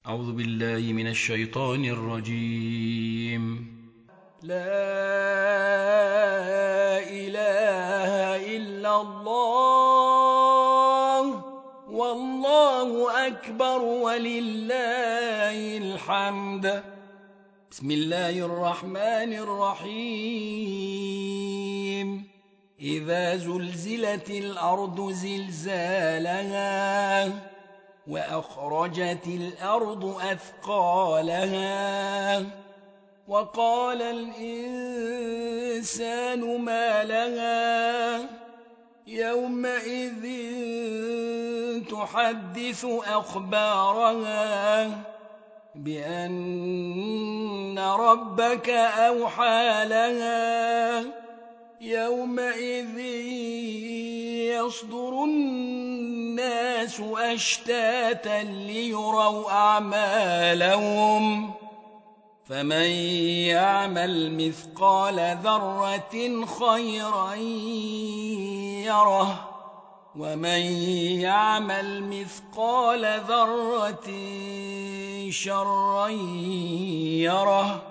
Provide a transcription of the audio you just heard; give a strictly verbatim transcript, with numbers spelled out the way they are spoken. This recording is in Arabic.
أعوذ بالله من الشيطان الرجيم. لا إله إلا الله والله أكبر ولله الحمد. بسم الله الرحمن الرحيم. إذا زلزلت الأرض زلزالها وأخرجت الأرض أثقالها وقال الإنسان ما لها يومئذ تحدث أخبارها بأن ربك أوحى لها يومئذ يصدر الناس أشتاتا ليروا أعمالهم فمن يعمل مثقال ذرة خيرا يره ومن يعمل مثقال ذرة شرا يره.